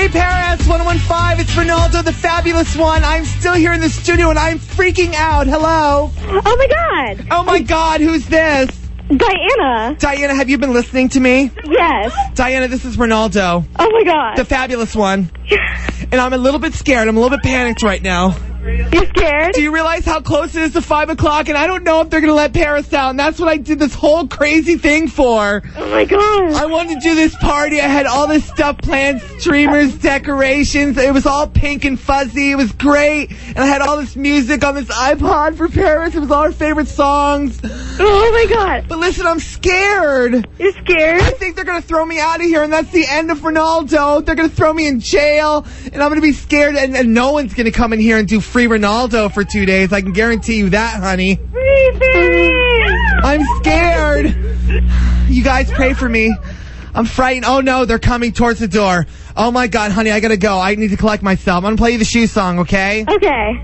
Free Paris 1015. It's Ronaldo, the fabulous one. I'm still here in the studio and I'm freaking out. Hello. Oh my God. Oh my God, who's this? Diana. Diana, have you been listening to me? Yes. Diana, this is Ronaldo. Oh my God. The fabulous one. And I'm a little bit scared. I'm a little bit panicked right now. You scared? Do you realize how close it is to 5 o'clock? And I don't know if they're going to let Paris out. And that's what I did this whole crazy thing for. Oh my God. I wanted to do this party. I had all this stuff planned, streamers, decorations. It was all pink and fuzzy. It was great. And I had all this music on this iPod for Paris. It was all our favorite songs. Oh my God. But listen, I'm scared. You're scared? I think they're going to throw me out of here, and that's the end of Ronaldo. They're going to throw me in jail, and I'm going to be scared, and no one's going to come in here and do Free Ronaldo for 2 days. I can guarantee you that, honey. I'm scared. You guys pray for me. I'm frightened. Oh, no, they're coming towards the door. Oh, my God, honey, I got to go. I need to collect myself. I'm going to play you the shoe song, okay? Okay.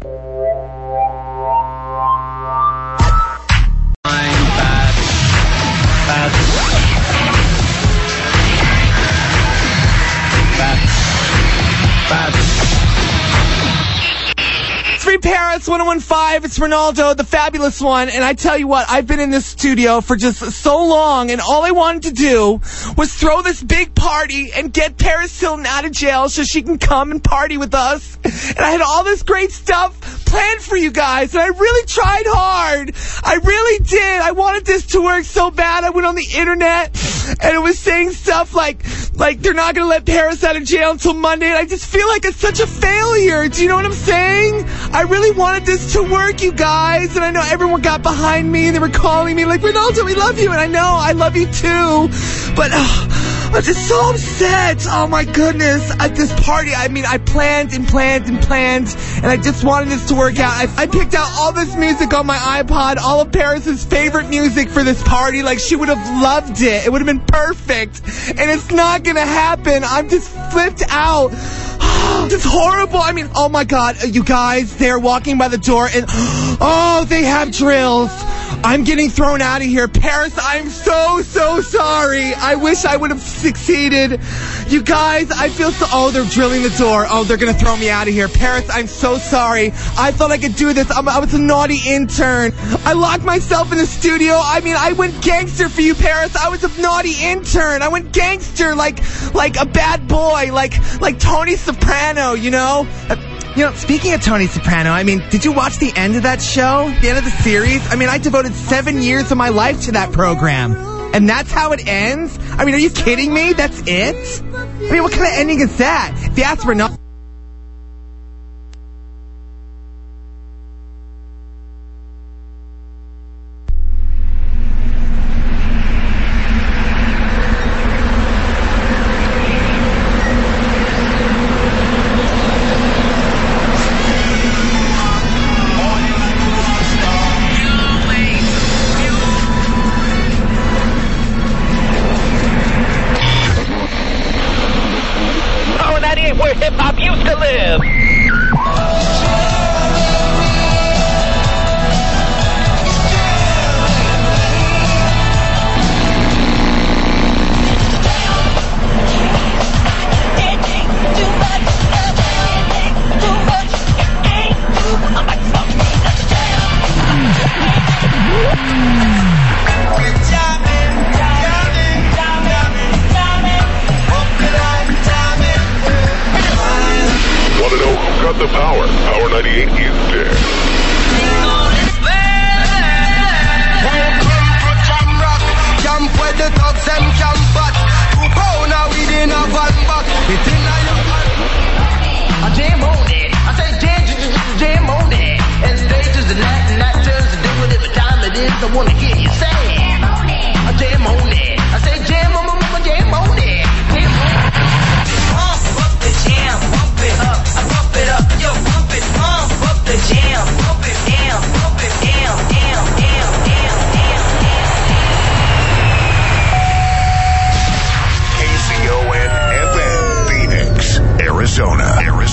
Free Paris 1015. It's Ronaldo, the fabulous one. And I tell you what, I've been in this studio for just so long, and all I wanted to do was throw this big party and get Paris Hilton out of jail so she can come and party with us. And I had all this great stuff planned for you guys, and I really tried hard. I really did. I wanted this to work so bad. I went on the internet, and it was saying stuff like they're not going to let Paris out of jail until Monday, and I just feel like it's such a failure. Do you know what I'm saying? I really wanted this to work, you guys, and I know everyone got behind me, and they were calling me like, Ronaldo, we love you, and I know I love you too, but I'm just so upset. Oh my goodness. At this party, I mean, I planned, and I just wanted this to work out. I picked out all this music on my iPod, all of Paris's favorite music for this party. Like, she would have loved it. It would have been perfect. And it's not gonna happen. I'm just flipped out. It's horrible. I mean, oh my God, you guys, they're walking by the door and, oh, they have drills. I'm getting thrown out of here. Paris, I'm so sorry. I wish I would have succeeded. You guys, I feel so... Oh, they're drilling the door. Oh, they're going to throw me out of here. Paris, I'm so sorry. I thought I could do this. I was a naughty intern. I locked myself in the studio. I mean, I went gangster for you, Paris. I was a naughty intern. I went gangster like a bad boy, like Tony Soprano, you know? You know, speaking of Tony Soprano, I mean, did you watch the end of that show? The end of the series? I mean, I devoted 7 years of my life to that program. And that's how it ends? I mean, are you kidding me? That's it? I mean, what kind of ending is that? If you ask Ronaldo... Where hip-hop used to live. Got the power. Power 98 is there. Camp where the thugs and camp but 2 pound now we in a van back. It's in a jam on it. I say jam on it. And late as the night and night turns to day whatever time it is. I wanna hear you say jam on it. I jam on it. I say jam on it. Jam on it. Pump up the jam. Pump it up. I pump it up. Yo, pump it. Pump up the jam. Pump it down. Pump it down. Down. KCON-FM, Phoenix, Arizona,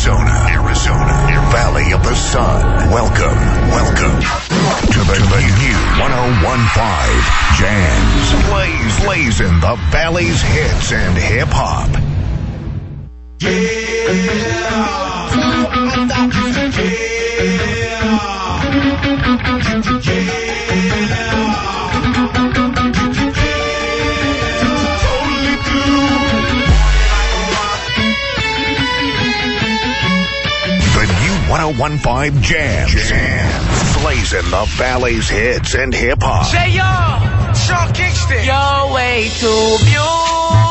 Valley of the Sun. Welcome to the new 1015 Jams. Blazing the Valley's hits and hip-hop. The new 1015 Jams. Blazing the Valley's hits and hip-hop. Say yo, Sean Kingston. You're way too beautiful.